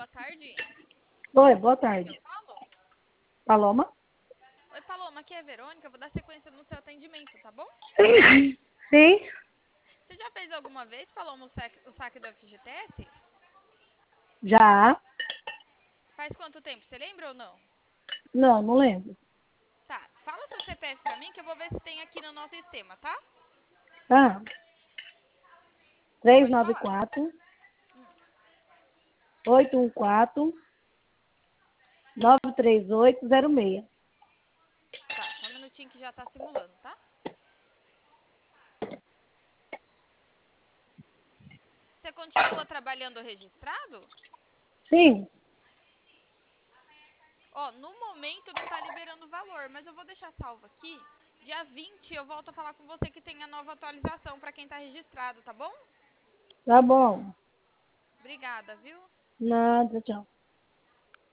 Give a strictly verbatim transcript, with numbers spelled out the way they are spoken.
boa tarde. Oi, boa Com quem tarde. eu falo? Paloma? Oi, Paloma, aqui é a Verônica. Eu vou dar sequência no seu atendimento, tá bom? Sim. Sim? Você já fez alguma vez, Paloma, o saque, o saque do F G T S? Já? Faz quanto tempo? Você lembra ou não? Não, não lembro. Tá, fala seu C P F pra mim que eu vou ver se tem aqui no nosso sistema, tá? Ah, três Pode nove falar. quatro, Hum, oito um quatro, nove três oito zero seis. tá, só um minutinho que já tá simulando, tá? Você continua trabalhando registrado? Sim, Ó, no momento não tá liberando o valor, mas eu vou deixar salvo aqui. Dia vinte eu volto a falar com você que tem a nova atualização pra quem tá registrado, tá bom? tá bom. Obrigada, viu? Nada, tchau.